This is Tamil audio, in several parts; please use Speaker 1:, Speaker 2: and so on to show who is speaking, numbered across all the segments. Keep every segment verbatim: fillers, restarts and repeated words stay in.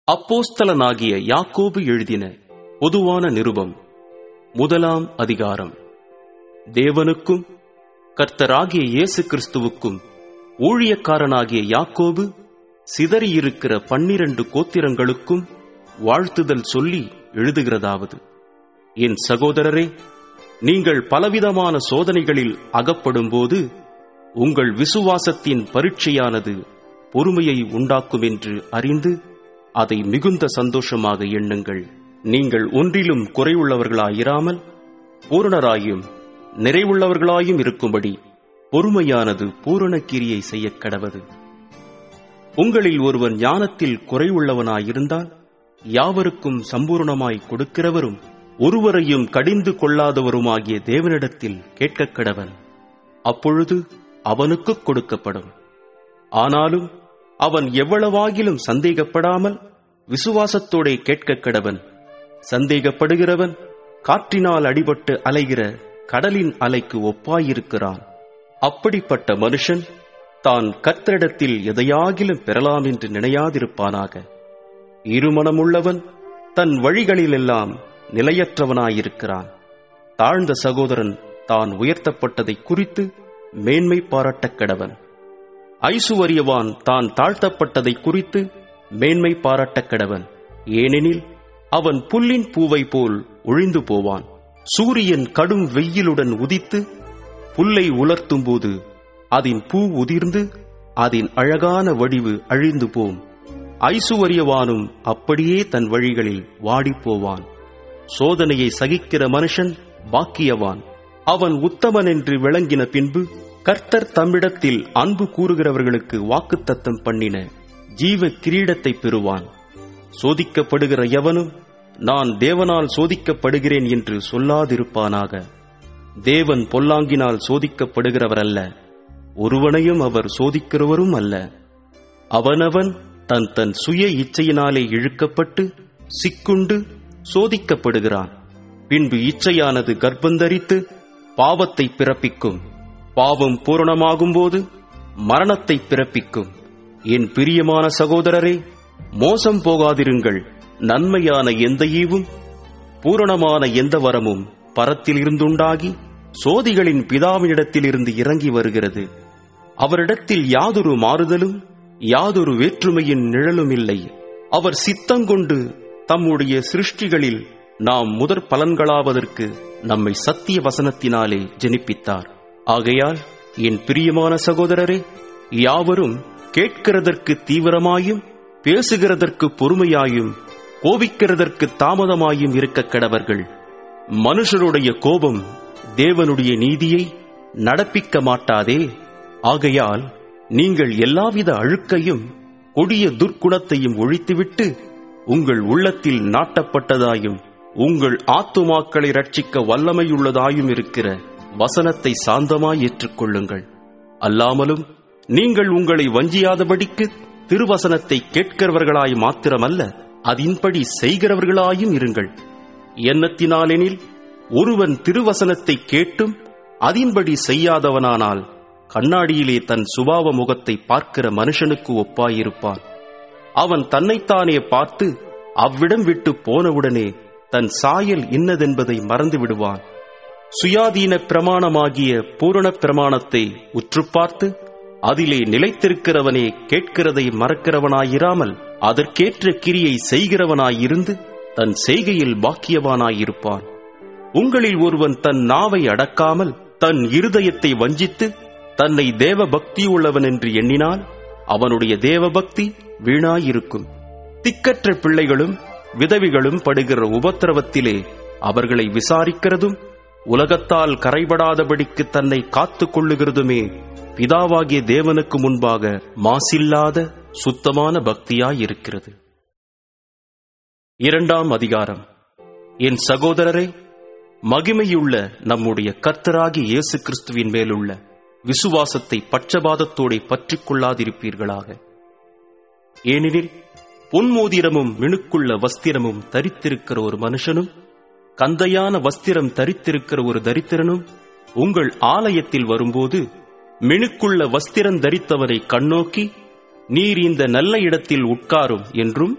Speaker 1: அப்போஸ்தலனாகிய யாக்கோபு எழுதின பொதுவான நிருபம். முதலாம் அதிகாரம். தேவனுக்கும் கர்த்தராகிய இயேசு கிறிஸ்துவுக்கும் ஊழியக்காரனாகிய யாக்கோபு சிதறியிருக்கிற பன்னிரண்டு கோத்திரங்களுக்கும் வாழ்த்துதல் சொல்லி எழுதுகிறதாவது: என் சகோதரரே, நீங்கள் பலவிதமான சோதனைகளில் அகப்படும்போது உங்கள் விசுவாசத்தின் பரீட்சையானது பொறுமையை உண்டாக்கும் என்று அறிந்து அதை மிகுந்த சந்தோஷமாக எண்ணுங்கள். நீங்கள் ஒன்றிலும் குறைவுள்ளவர்களாயிராமல் பூரணராயும் நிறைவுள்ளவர்களாயும் இருக்கும்படி பொறுமையானது பூரண கிரியை செய்ய கடவது. உங்களில் ஒருவன் ஞானத்தில் குறைவுள்ளவனாயிருந்தால் யாவருக்கும் சம்பூர்ணமாய் கொடுக்கிறவரும் ஒருவரையும் கடிந்து கொள்ளாதவருமாகிய தேவனிடத்தில் கேட்க கடவன். அப்பொழுது அவனுக்கு கொடுக்கப்படும். ஆனாலும் அவன் எவ்வளவாகிலும் சந்தேகப்படாமல் விசுவாசத்தோடே கேட்க கடவன். சந்தேகப்படுகிறவன் காற்றினால் அடிபட்டு அலைகிற கடலின் அலைக்கு ஒப்பாயிருக்கிறான். அப்படிப்பட்ட மனுஷன் தான் கர்த்தரிடத்தில் எதையாகிலும் பெறலாம் என்று நினையாதிருப்பானாக. இருமனமுள்ளவன் தன் வழிகளிலெல்லாம் நிலையற்றவனாயிருக்கிறான். தாழ்ந்த சகோதரன் தான் உயர்த்தப்பட்டதை குறித்து மேன்மை பாராட்டக் கடவன். ஐசுவரியவான் தான் தாழ்த்தப்பட்டதை குறித்து மேன்மை பாராட்டக் கடவன். ஏனெனில் அவன் புல்லின் பூவை போல் ஒழிந்து போவான். சூரியன் கடும் வெயிலுடன் உதித்து புல்லை உலர்த்தும் போது அதன் பூ உதிர்ந்து அதன் அழகான வடிவு அழிந்து போம். ஐசுவரியவானும் அப்படியே தன் வழிகளில் வாடிப்போவான். சோதனையை சகிக்கிற மனுஷன் பாக்கியவான். அவன் உத்தமன் என்று விளங்கின பின்பு கர்த்தர் தம்மிடத்தில் அன்பு கூறுகிறவர்களுக்கு வாக்குத்தத்தம் பண்ணின ஜீவ கிரீடத்தை பெறுவான். சோதிக்கப்படுகிற எவனும் நான் தேவனால் சோதிக்கப்படுகிறேன் என்று சொல்லாதிருப்பானாக. தேவன் பொல்லாங்கினால் சோதிக்கப்படுகிறவர் அல்ல, ஒருவனையும் அவர் சோதிக்கிறவரும் அல்ல. அவனவன் தன் தன் சுய இச்சையினாலே இழுக்கப்பட்டு சிக்குண்டு சோதிக்கப்படுகிறான். பின்பு இச்சையானது கர்ப்பந்தரித்து பாவத்தை பிறப்பிக்கும். பாவம் பூரணமாகும்போது மரணத்தை பிறப்பிக்கும். என் பிரியமான சகோதரரே, மோசம் போகாதிருங்கள். நன்மையான எந்த ஈவும் பூரணமான எந்த வரமும் பரத்தில் இருந்துண்டாகி சோதிகளின் பிதாவினிடத்திலிருந்து இறங்கி வருகிறது. அவரிடத்தில் யாதொரு மாறுதலும் யாதொரு வேற்றுமையின் நிழலும் இல்லை. அவர் சித்தங்கொண்டு தம்முடைய சிருஷ்டிகளில் நாம் முதற் பலன்களாவதற்கு நம்மை சத்திய வசனத்தினாலே ஜெனிப்பித்தார். ஆகையால் என் பிரியமான சகோதரரே, யாவரும் கேட்கிறதற்கு தீவிரமாயும் பேசுகிறதற்கு பொறுமையாயும் கோபிக்கிறதற்கு தாமதமாயும் இருக்க கடவர்கள். மனுஷருடைய கோபம் தேவனுடைய நீதியை நடப்பிக்க மாட்டாதே. ஆகையால் நீங்கள் எல்லாவித அழுக்கையும் கொடிய துர்க்குணத்தையும் ஒழித்துவிட்டு உங்கள் உள்ளத்தில் நாட்டப்பட்டதாயும் உங்கள் ஆத்துமாக்களை ரட்சிக்க வல்லமையுள்ளதாயும் இருக்கிற வசனத்தை சாந்தமாய் ஏற்றுக்கொள்ளுங்கள். அல்லாமலும் நீங்கள் உங்களை வஞ்சியாதபடிக்கு திருவசனத்தை கேட்கிறவர்களாய் மாத்திரமல்ல, அதின்படி செய்கிறவர்களாயும் இருங்கள். எண்ணத்தினாலெனில் ஒருவன் திருவசனத்தை கேட்டும் அதின்படி செய்யாதவனானால் கண்ணாடியிலே தன் சுபாவ முகத்தை பார்க்கிற மனுஷனுக்கு ஒப்பாயிருப்பான். அவன் தன்னைத்தானே பார்த்து அவ்விடம் விட்டு போனவுடனே தன் சாயல் இன்னதென்பதை மறந்து விடுவான். சுயாதீன பிரமாணமாகிய பூரண பிரமாணத்தை உற்று பார்த்து அதிலே நிலைத்திருக்கிறவனே கேட்கிறதை மறக்கிறவனாயிராமல் அதற்கேற்ற கிரியை செய்கிறவனாயிருந்து தன் செய்கையில் பாக்கியவானாயிருப்பான். உங்களில் ஒருவன் தன் நாவை அடக்காமல் தன் இருதயத்தை வஞ்சித்து தன்னை தேவ பக்தியுள்ளவன் என்று எண்ணினால் அவனுடைய தேவபக்தி வீணாயிருக்கும். திக்கற்ற பிள்ளைகளும் விதவிகளும் படுகிற உபத்திரவத்திலே அவர்களை விசாரிக்கிறதும் உலகத்தால் கரைபடாதபடிக்கு தன்னை காத்துக் கொள்ளுகிறதுமே பிதாவாகிய தேவனுக்கு முன்பாக மாசில்லாத சுத்தமான பக்தியாயிருக்கிறது. இரண்டாம் அதிகாரம். என் சகோதரரே, மகிமையுள்ள நம்முடைய கர்த்தராகிய இயேசு கிறிஸ்துவின் மேலுள்ள விசுவாசத்தை பட்சபாதத்தோടെ பற்றிக் கொள்ளாதிருப்பீர்களாக. ஏனெனில் பொன்மோதிரமும் மினுக்குள்ள வஸ்திரமும் தரித்திருக்கிற ஒரு மனுஷனும் கந்தையான வஸ்திரம் தரித்திருக்கிற ஒரு தரித்திரனும் உங்கள் ஆலயத்தில் வரும்போது மினுக்குள்ள வஸ்திரம் தரித்தவரை கண்ணோக்கி, நீர் இந்த நல்ல இடத்தில் உட்காரும் என்றும்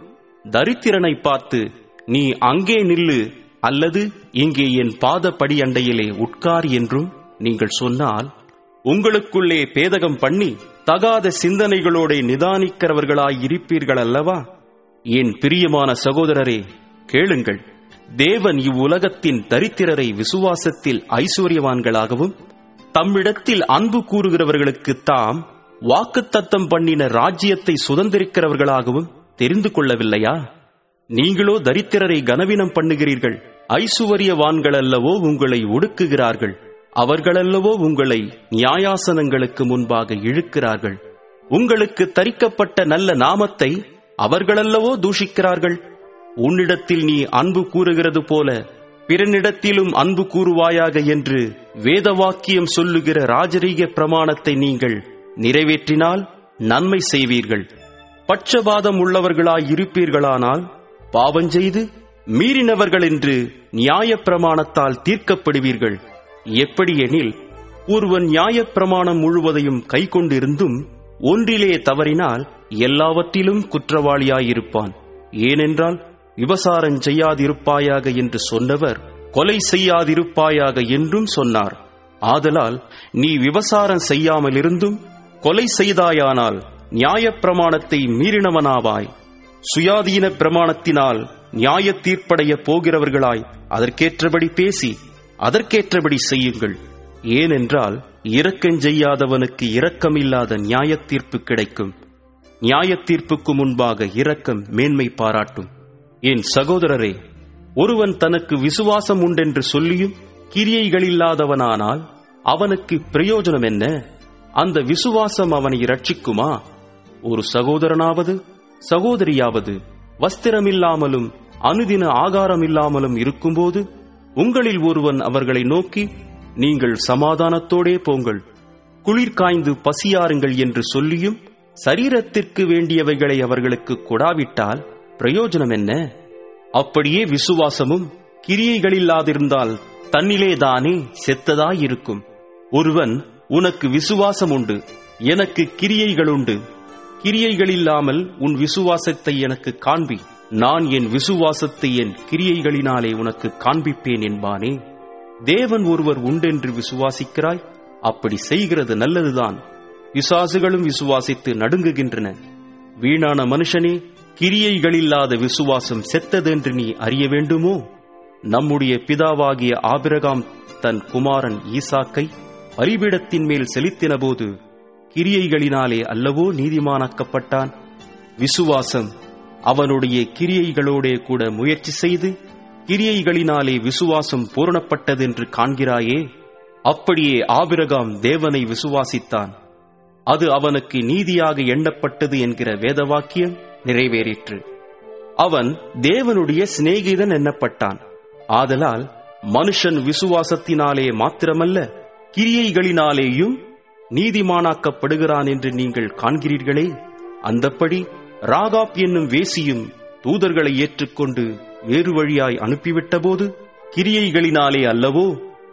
Speaker 1: தரித்திரனை பார்த்து, நீ அங்கே நில்லு அல்லது இங்கே என் பாதப்படி அண்டையிலே உட்கார் என்றும் நீங்கள் சொன்னால், உங்களுக்குள்ளே பேதகம் பண்ணி தகாத சிந்தனைகளோட நிதானிக்கிறவர்களாயிருப்பீர்கள் அல்லவா? என் பிரியமான சகோதரரே, கேளுங்கள். தேவன் இவ்வுலகத்தின் தரித்திரரை விசுவாசத்தில் ஐஸ்வர்யவான்களாகவும் தம்மிடத்தில் அன்பு கூறுகிறவர்களுக்கு தாம் வாக்குத்தத்தம் பண்ணின ராஜ்யத்தை சுதந்திரிக்கிறவர்களாகவும் தெரிந்து கொள்ளவில்லையா? நீங்களோ தரித்திரரை கனவீனம் பண்ணுகிறீர்கள். ஐசுவரியவான்கள் அல்லவோ உங்களை ஒடுக்குகிறார்கள். அவர்களல்லவோ உங்களை நியாயாசனங்களுக்கு முன்பாக இழுக்கிறார்கள். உங்களுக்கு தரிக்கப்பட்ட நல்ல நாமத்தை அவர்களல்லவோ தூஷிக்கிறார்கள். உன்னிடத்தில் நீ அன்பு கூறுகிறது போல பிறனிடத்திலும் அன்பு கூறுவாயாக என்று வேதவாக்கியம் சொல்லுகிற ராஜரீக பிரமாணத்தை நீங்கள் நிறைவேற்றினால் நன்மை செய்வீர்கள். பட்சபாதம் உள்ளவர்களாயிருப்பீர்களானால் பாவஞ்செய்து மீறினவர்கள் என்று நியாய பிரமாணத்தால் தீர்க்கப்படுவீர்கள். எப்படியெனில், ஒருவன் நியாய பிரமாணம் முழுவதையும் கை கொண்டிருந்தும் ஒன்றிலே தவறினால் எல்லாவற்றிலும் குற்றவாளியாயிருப்பான். ஏனென்றால், விபசாரம் செய்யாதிருப்பாயாக என்று சொன்னவர் கொலை செய்யாதிருப்பாயாக என்றும் சொன்னார். ஆதலால் நீ விபசாரம் செய்யாமலிருந்தும் கொலை செய்தாயானால் நியாய பிரமாணத்தை மீறினவனாவாய். சுயாதீன பிரமாணத்தினால் நியாய தீர்ப்படைய போகிறவர்களாய் அதற்கேற்றபடி பேசி அதற்கேற்றபடி செய்யுங்கள். ஏனென்றால், இரக்கஞ்செய்யாதவனுக்கு இரக்கமில்லாத நியாய தீர்ப்பு கிடைக்கும். நியாய தீர்ப்புக்கு முன்பாக இரக்கம் மேன்மை பாராட்டும். என் சகோதரரே, ஒருவன் தனக்கு விசுவாசம் உண்டென்று சொல்லியும் கிரியைகளில்லாதவனானால் அவனுக்கு பிரயோஜனம் என்ன? அந்த விசுவாசம் அவனை இரட்சிக்குமா? ஒரு சகோதரனாவது சகோதரியாவது வஸ்திரமில்லாமலும் அனுதின ஆகாரமில்லாமலும் இருக்கும்போது உங்களில் ஒருவன் அவர்களை நோக்கி, நீங்கள் சமாதானத்தோடே போங்கள், குளிர் காய்ந்து பசியாருங்கள் என்று சொல்லியும் சரீரத்திற்கு வேண்டியவைகளை அவர்களுக்கு கொடாவிட்டால் பிரயோஜனம் என்ன? அப்படியே விசுவாசமும் கிரியைகளில்லாதிருந்தால் தன்னிலேதானே செத்ததாயிருக்கும். ஒருவன், உனக்கு விசுவாசம் உண்டு, எனக்கு கிரியைகளுண்டு, கிரியைகளில்லாமல் உன் விசுவாசத்தை எனக்கு காண்பி, நான் என் விசுவாசத்தை என் கிரியைகளினாலே உனக்கு காண்பிப்பேன் என்பானே. தேவன் ஒருவர் உண்டென்று விசுவாசிக்கிறாய், அப்படி செய்கிறது நல்லதுதான். பிசாசுகளும் விசுவாசித்து நடுங்குகின்றன. வீணான மனுஷனே, கிரியைகளில்லாத விசுவாசம் செத்ததென்று நீ அறிய வேண்டுமோ? நம்முடைய பிதாவாகிய ஆபிரகாம் தன் குமாரன் ஈசாக்கை பலிபீடத்தின் மேல் செலுத்தினபோது கிரியைகளினாலே அல்லவோ நீதிமானாக்கப்பட்டான். விசுவாசம் அவனுடைய கிரியைகளோடே கூட முயற்சி செய்து கிரியைகளினாலே விசுவாசம் பூரணப்பட்டதென்று காண்கிறாயே. அப்படியே ஆபிரகாம் தேவனை விசுவாசித்தான், அது அவனுக்கு நீதியாக எண்ணப்பட்டது என்கிற வேதவாக்கியம் நிறைவேறிற்று. அவன் தேவனுடைய சிநேகிதன் எண்ணப்பட்டான். ஆதலால் மனுஷன் விசுவாசத்தினாலே மாத்திரமல்ல கிரியைகளினாலேயும் நீதிமானாக்கப்படுகிறான் என்று நீங்கள் காண்கிறீர்களே. அந்தப்படி ராகாப் என்னும் வேசியும் தூதர்களை ஏற்றுக்கொண்டு வேறு வழியாய் அனுப்பிவிட்டபோது கிரியைகளினாலே அல்லவோ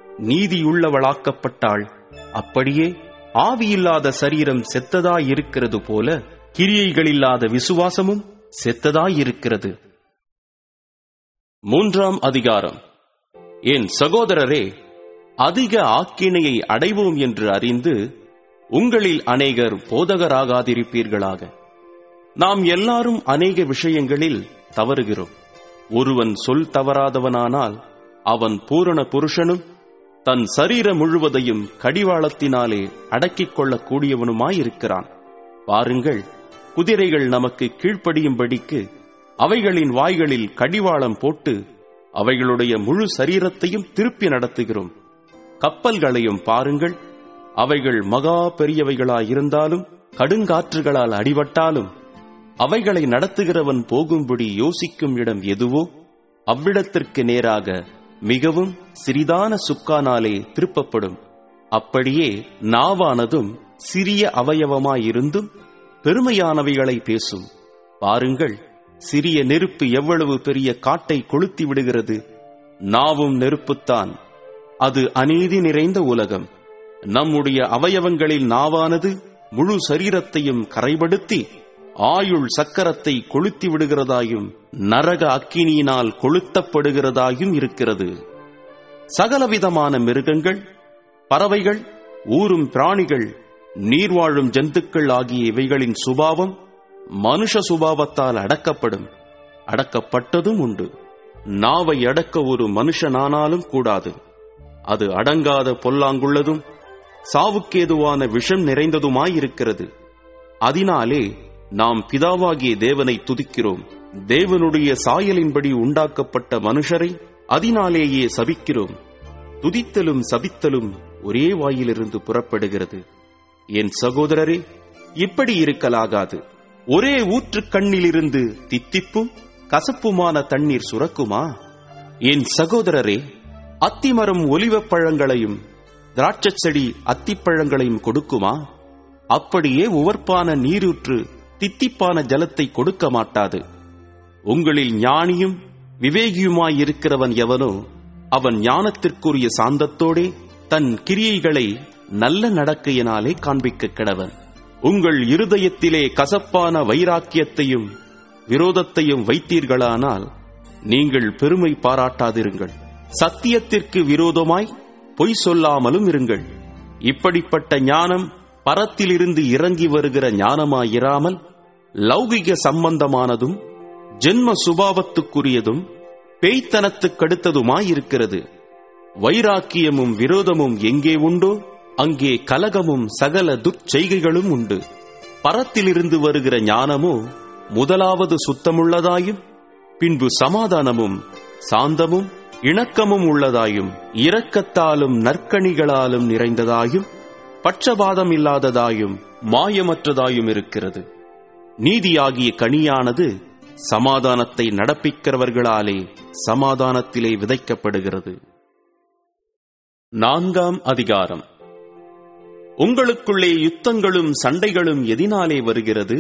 Speaker 1: நீதியுள்ளவளாக்கப்பட்டாள். அப்படியே ஆவியில்லாத சரீரம் செத்ததாயிருக்கிறது போல கிரியைகளில்லாத விசுவாசமும் செத்ததாயிருக்கிறது. மூன்றாம் அதிகாரம். என் சகோதரரே, அதிக ஆக்கினையை அடைவோம் என்று அறிந்து உங்களில் அநேகர் போதகராகாதிருப்பீர்களாக. நாம் எல்லாரும் அநேக விஷயங்களில் தவறுகிறோம். ஒருவன் சொல் தவறாதவனானால் அவன் பூரண புருஷனும் தன் சரீரம் முழுவதையும் கடிவாளத்தினாலே அடக்கிக் கொள்ளக்கூடியவனுமாயிருக்கிறான். பாருங்கள், குதிரைகள் நமக்கு கீழ்ப்படியும்படிக்கு அவைகளின் வாய்களில் கடிவாளம் போட்டு அவைகளுடைய முழு சரீரத்தையும் திருப்பி நடத்துகிறோம். கப்பல்களையும் பாருங்கள், அவைகள் மகா பெரியவைகளாயிருந்தாலும் கடுங்காற்றுகளால் அடிபட்டாலும் அவைகளை நடத்துகிறவன் போகும்படி யோசிக்கும் இடம் எதுவோ அவ்விடத்திற்கு நேராக மிகவும் சிறிதான சுக்கானாலே திருப்பப்படும். அப்படியே நாவானதும் சிறிய அவயவமாயிருந்தும் பெருமையானவைகளை பேசும். பாருங்கள், சிறிய நெருப்பு எவ்வளவு பெரிய காட்டை கொளுத்தி விடுகிறது. நாவும் நெருப்புத்தான். அது அநீதி நிறைந்த உலகம். நம்முடைய அவயவங்களில் நாவானது முழு சரீரத்தையும் கரைபடுத்தி ஆயுள் சக்கரத்தை கொளுத்தி விடுகிறதாயும் நரக அக்கினியினால் கொளுத்தப்படுகிறதாயும் இருக்கிறது. சகலவிதமான மிருகங்கள், பறவைகள், ஊரும் பிராணிகள், நீர்வாழும் ஜந்துக்கள் ஆகிய இவைகளின் சுபாவம் மனுஷ சுபாவத்தால் அடக்கப்படும், அடக்கப்பட்டதும் உண்டு. நாவை அடக்க ஒரு மனுஷனானாலும் கூடாது. அது அடங்காத பொல்லாங்குள்ளதும் சாவுக்கேதுவான விஷம் நிறைந்ததுமாயிருக்கிறது. அதனாலே நாம் பிதாவாகிய தேவனை துதிக்கிறோம். தேவனுடைய சாயலின்படி உண்டாக்கப்பட்ட மனுஷரை அதனாலேயே சபிக்கிறோம். துதித்தலும் சபித்தலும் ஒரே வாயிலிருந்து புறப்படுகிறது. என் சகோதரரே, இப்படி இருக்கலாகாது. ஒரே ஊற்று கண்ணிலிருந்து தித்திப்பும் கசப்புமான தண்ணீர் சுரக்குமா? என் சகோதரரே, அத்திமரம் ஒலிவப் பழங்களையும் திராட்சை செடி அத்திப்பழங்களையும் கொடுக்குமா? அப்படியே உவர்ப்பான நீரூற்று தித்திப்பான ஜலத்தை கொடுக்க மாட்டாது. உங்களில் ஞானியும் விவேகியுமாயிருக்கிறவன் எவனோ அவன் ஞானத்திற்குரிய சாந்தத்தோடே தன் கிரியைகளை நல்ல நடக்கையினாலே காண்பிக்க கடவன். உங்கள் இருதயத்திலே கசப்பான வைராக்கியத்தையும் விரோதத்தையும் வைத்தீர்களானால் நீங்கள் பெருமை பாராட்டாதிருங்கள். சத்தியத்திற்கு விரோதமாய் பொய் சொல்லாமலும் இருங்கள். இப்படிப்பட்ட ஞானம் பரத்திலிருந்து இறங்கி வருகிற ஞானமாயிராமல் லௌகிக சம்பந்தமானதும் ஜென்ம சுபாவத்துக்குரியதும் பேய்த்தனத்துக்கடுத்ததுமாயிருக்கிறது. வைராக்கியமும் விரோதமும் எங்கே உண்டோ அங்கே கலகமும் சகல துர்ச்செய்கைகளும் உண்டு. பரத்திலிருந்து வருகிற ஞானமோ முதலாவது சுத்தமுள்ளதாயும் பின்பு சமாதானமும் சாந்தமும் இணக்கமும் உள்ளதாயும் இரக்கத்தாலும் நற்கணிகளாலும் நிறைந்ததாயும் பட்சபாதம் இல்லாததாயும் மாயமற்றதாயும் இருக்கிறது. நீதியாகிய கனியானது சமாதானத்தை நடப்பிக்கிறவர்களாலே சமாதானத்திலே விதைக்கப்படுகிறது. நான்காம் அதிகாரம். உங்களுக்குள்ளே யுத்தங்களும் சண்டைகளும் எதினாலே வருகிறது?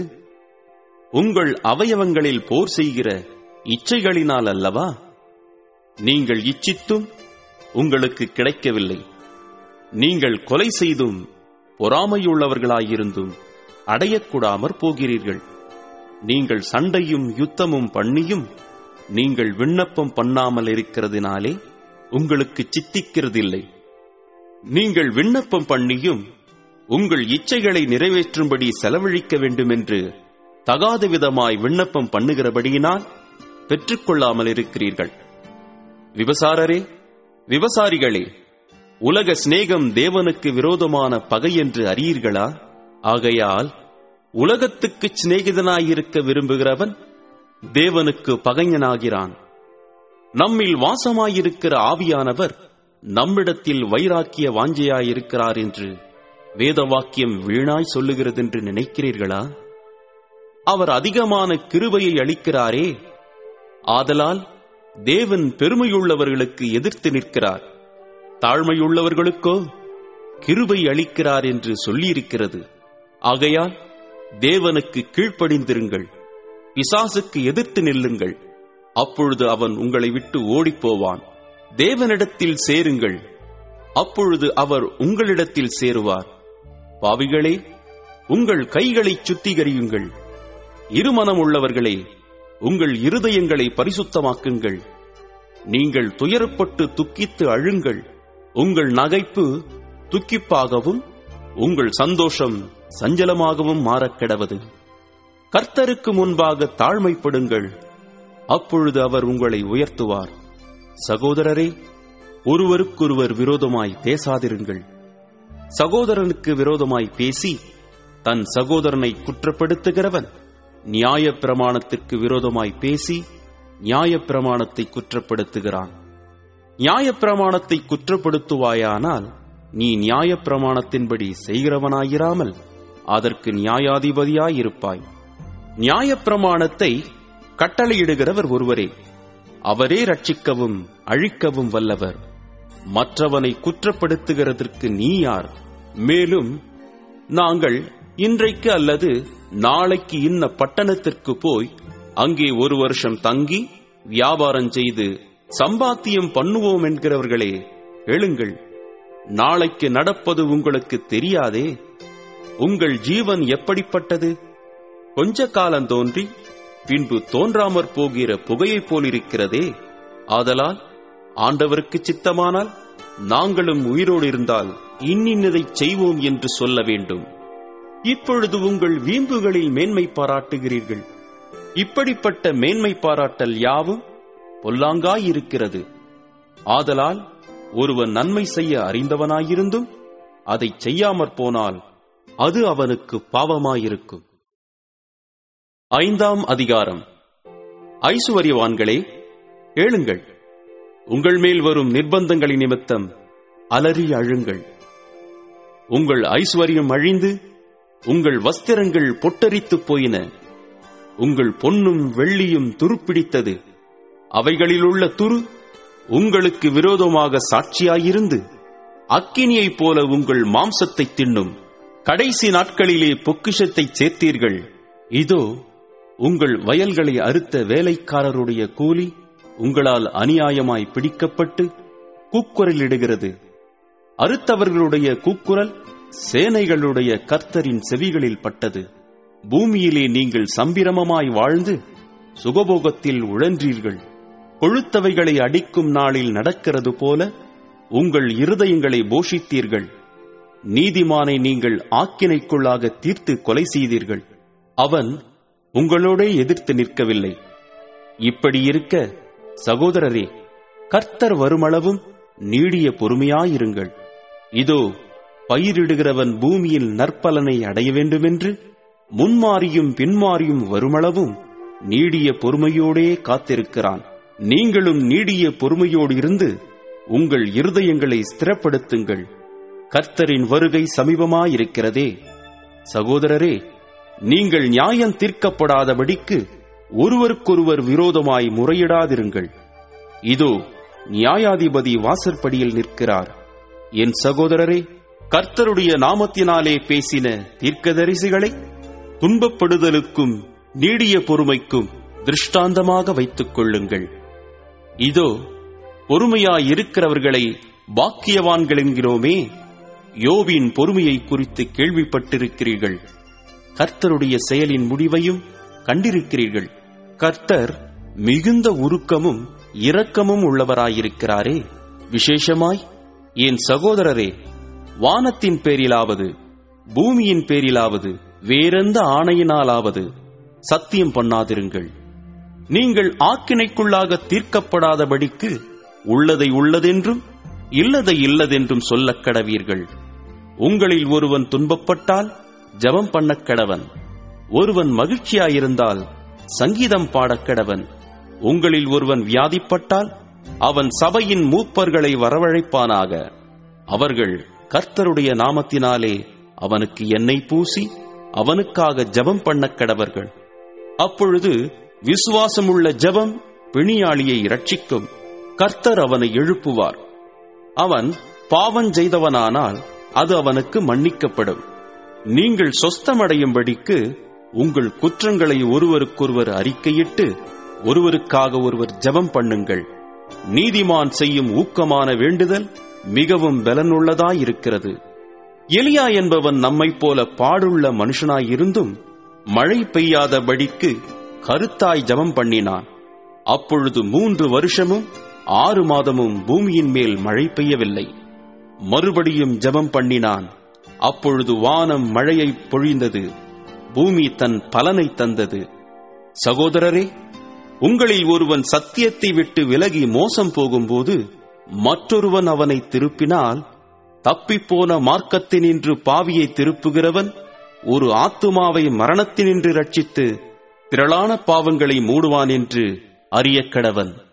Speaker 1: உங்கள் அவயவங்களில் போர் செய்கிற இச்சைகளினால் அல்லவா? நீங்கள் இச்சித்தும் உங்களுக்கு கிடைக்கவில்லை. நீங்கள் கொலை செய்தும் பொறாமையுள்ளவர்களாயிருந்தும் அடையக்கூடாமற் போகிறீர்கள். நீங்கள் சண்டையும் யுத்தமும் பண்ணியும் நீங்கள் விண்ணப்பம் பண்ணாமல் இருக்கிறதினாலே உங்களுக்கு சித்திக்கிறதில்லை. நீங்கள் விண்ணப்பம் பண்ணியும் உங்கள் இச்சைகளை நிறைவேற்றும்படி செலவழிக்க வேண்டுமென்று தகாத விதமாய் விண்ணப்பம் பண்ணுகிறபடியினால் பெற்றுக்கொள்ளாமல் இருக்கிறீர்கள். விபசாரரே, விபசாரிகளே, உலக சிநேகம் தேவனுக்கு விரோதமான பகை என்று அறியீர்களா? ஆகையால் உலகத்துக்கு சிநேகிதனாயிருக்க விரும்புகிறவன் தேவனுக்கு பகைஞனாகிறான். நம்மில் வாசமாயிருக்கிற ஆவியானவர் நம்மிடத்தில் வைராக்கிய வாஞ்சையாயிருக்கிறார் என்று வேத வாக்கியம் வீணாய் சொல்லுகிறதென்று நினைக்கிறீர்களா? அவர் அதிகமான கிருபையை அளிக்கிறாரே. ஆதலால் தேவன் பெருமையுள்ளவர்களுக்கு எதிர்த்து நிற்கிறார், தாழ்மையுள்ளவர்களுக்கோ கிருபை அளிக்கிறார் என்று சொல்லியிருக்கிறது. ஆகையால் தேவனுக்கு கீழ்ப்படிந்திருங்கள், பிசாசுக்கு எதிர்த்து நில்லுங்கள், அப்பொழுது அவன் உங்களை விட்டு ஓடிப்போவான். தேவனிடத்தில் சேருங்கள், அப்பொழுது அவர் உங்களிடத்தில் சேருவார். பாவிகளே, உங்கள் கைகளை சுத்திகரியுங்கள். இருமனம் உள்ளவர்களே, உங்கள் இருதயங்களை பரிசுத்தமாக்குங்கள். நீங்கள் துயரப்பட்டு துக்கித்து அழுங்கள். உங்கள் நகைப்பு துக்கிப்பாகவும் உங்கள் சந்தோஷம் சஞ்சலமாகவும் மாறக்கிடவது. கர்த்தருக்கு முன்பாக தாழ்மைப்படுங்கள், அப்பொழுது அவர் உங்களை உயர்த்துவார். சகோதரரே, ஒருவருக்கொருவர் விரோதமாய் பேசாதிருங்கள். சகோதரனுக்கு விரோதமாய் பேசி தன் சகோதரனை குற்றப்படுத்துகிறவன் நியாயப் பிரமாணத்திற்கு விரோதமாய் பேசி நியாயப் பிரமாணத்தை குற்றப்படுத்துகிறான். நியாயப் பிரமாணத்தை குற்றப்படுத்துவாயானால் நீ நியாயப் பிரமாணத்தின்படி செய்கிறவனாயிராமல் அதற்கு நியாயாதிபதியாயிருப்பாய். நியாயப் பிரமாணத்தை கட்டளையிடுகிறவர் ஒருவரே, அவரே ரட்சிக்கவும் அழிக்கவும் வல்லவர். மற்றவனை குற்றப்படுத்துகிறதற்கு நீ யார்? மேலும் நாங்கள் இன்றைக்கு அல்லது நாளைக்கு இன்ன பட்டணத்திற்கு போய் அங்கே ஒரு வருஷம் தங்கி வியாபாரம் செய்து சம்பாத்தியம் பண்ணுவோம் என்கிறவர்களே, எழுங்கள். நாளைக்கு நடப்பது உங்களுக்கு தெரியாதே. உங்கள் ஜீவன் எப்படிப்பட்டது? கொஞ்ச காலம் தோன்றி பின்பு தோன்றாமற் போகிற புகையைப் போலிருக்கிறதே. ஆதலால் ஆண்டவருக்கு சித்தமானால் நாங்களும் உயிரோடு இருந்தால் இன்னின்னதைச் செய்வோம் என்று சொல்ல வேண்டும். இப்பொழுது உங்கள் வீம்புகளில் மேன்மை பாராட்டுகிறீர்கள். இப்படிப்பட்ட மேன்மை பாராட்டல் யாவும் பொல்லாங்காயிருக்கிறது. ஆதலால் ஒருவன் நன்மை செய்ய அறிந்தவனாயிருந்தும் அதைச் செய்யாமற் போனால் அது அவனுக்கு பாவமாயிருக்கும். ஐந்தாம் அதிகாரம். ஐசுவரியவான்களே, கேளுங்கள். உங்கள் மேல் வரும் நிர்பந்தங்களின் நிமித்தம் அலறி அழுங்கள். உங்கள் ஐஸ்வர்யம் அழிந்து உங்கள் வஸ்திரங்கள் பொட்டரித்துப் போயின. உங்கள் பொன்னும் வெள்ளியும் துருப்பிடித்தது. அவைகளிலுள்ள துரு உங்களுக்கு விரோதமாக சாட்சியாயிருந்து அக்கினியைப் போல உங்கள் மாம்சத்தை தின்னும். கடைசி நாட்களிலே பொக்கிஷத்தை சேர்த்தீர்கள். இதோ உங்கள் வயல்களை அறுத்த வேலைக்காரருடைய கூலி உங்களால் அநியாயமாய் பிடிக்கப்பட்டு கூக்குரலிடுகிறது. அறுத்தவர்களுடைய கூக்குரல் சேனைகளுடைய கர்த்தரின் செவிகளில் பட்டது. பூமியிலே நீங்கள் சம்பிரமமாய் வாழ்ந்து சுகபோகத்தில் உழன்றீர்கள். கொழுத்தவைகளை அடிக்கும் நாளில் நடக்கிறது போல உங்கள் இருதயங்களை போஷித்தீர்கள். நீதிமானை நீங்கள் ஆக்கினைக்குள்ளாக தீர்த்து கொலை செய்தீர்கள். அவன் உங்களோடே எதிர்த்து நிற்கவில்லை. இப்படி இருக்க சகோதரரே, கர்த்தர் வருமளவும் நீடிய பொறுமையாயிருங்கள். இதோ பயிரிடுகிறவன் பூமியில் நற்பலனை அடைய வேண்டுமென்று முன்மாறியும் பின்மாறியும் வருமளவும் நீடிய பொறுமையோடே காத்திருக்கிறான். நீங்களும் நீடிய பொறுமையோடு இருந்து உங்கள் இருதயங்களை ஸ்திரப்படுத்துங்கள். கர்த்தரின் வருகை சமீபமாயிருக்கிறதே. சகோதரரே, நீங்கள் நியாயம் தீர்க்கப்படாதபடிக்கு ஒருவருக்கொருவர் விரோதமாய் முறையிடாதிருங்கள். இதோ நியாயாதிபதி வாசற்படியில் நிற்கிறார். என் சகோதரரே, கர்த்தருடைய நாமத்தினாலே பேசின தீர்க்கதரிசிகளை துன்பப்படுதலுக்கும் நீடிய பொறுமைக்கும் திருஷ்டாந்தமாக வைத்துக் கொள்ளுங்கள். இதோ பொறுமையாயிருக்கிறவர்களை பாக்கியவான்கள் என்கிறோமே. யோபின் பொறுமையை குறித்து கேள்விப்பட்டிருக்கிறீர்கள். கர்த்தருடைய செயலின் முடிவையும் கண்டிருக்கிறீர்கள். கர்த்தர் மிகுந்த உருக்கமும் இரக்கமும் உள்ளவராயிருக்கிறாரே. விசேஷமாய் என் சகோதரரே, வானத்தின் பேரிலாவது பூமியின் பேரிலாவது வேறெந்த ஆணையினாலாவது சத்தியம் பண்ணாதிருங்கள். நீங்கள் ஆக்கினைக்குள்ளாக தீர்க்கப்படாதபடிக்கு உள்ளதை உள்ளதென்றும் இல்லதை இல்லதென்றும் சொல்லக் கடவீர்கள். உங்களில் ஒருவன் துன்பப்பட்டால் ஜெபம் பண்ணக் கடவன். ஒருவன் மகிழ்ச்சியாயிருந்தால் சங்கீதம் பாடக் கடவன். உங்களில் ஒருவன் வியாதிப்பட்டால் அவன் சபையின் மூப்பர்களை வரவழைப்பானாக. அவர்கள் கர்த்தருடைய நாமத்தினாலே அவனுக்கு எண்ணெய் பூசி அவனுக்காக ஜெபம் பண்ணக் கடவர்கள். அப்பொழுது விசுவாசமுள்ள ஜெபம் பிணியாளியை இரட்சிக்கும். கர்த்தர் அவனை எழுப்புவார். அவன் பாவம் செய்தவனானால் அது அவனுக்கு மன்னிக்கப்படும். நீங்கள் சொஸ்தமடையும்படிக்கு உங்கள் குற்றங்களை ஒருவருக்கொருவர் அறிக்கையிட்டு ஒருவருக்காக ஒருவர் ஜெபம் பண்ணுங்கள். நீதிமான் செய்யும் ஊக்கமான வேண்டுதல் மிகவும் பலனுள்ளதாயிருக்கிறது. எலியா என்பவன் நம்மைப் போல பாடுள்ள மனுஷனாயிருந்தும் மழை பெய்யாதபடிக்கு கருத்தாய் ஜெபம் பண்ணினான். அப்பொழுது மூன்று வருஷமும் ஆறு மாதமும் பூமியின் மேல் மழை பெய்யவில்லை. மறுபடியும் ஜெபம் பண்ணினான். அப்பொழுது வானம் மழையை பொழிந்தது. பூமி தன் பலனை தந்தது. சகோதரரே, உங்களில் ஒருவன் சத்தியத்தை விட்டு விலகி மோசம் போகும்போது மற்றொருவன் அவனை திருப்பினால், தப்பிப்போன மார்க்கத்தினின்று பாவியை திருப்புகிறவன் ஒரு ஆத்துமாவை மரணத்தினின்று ரட்சித்து திரளான பாவங்களை மூடுவான் என்று அறியக்கடவன்.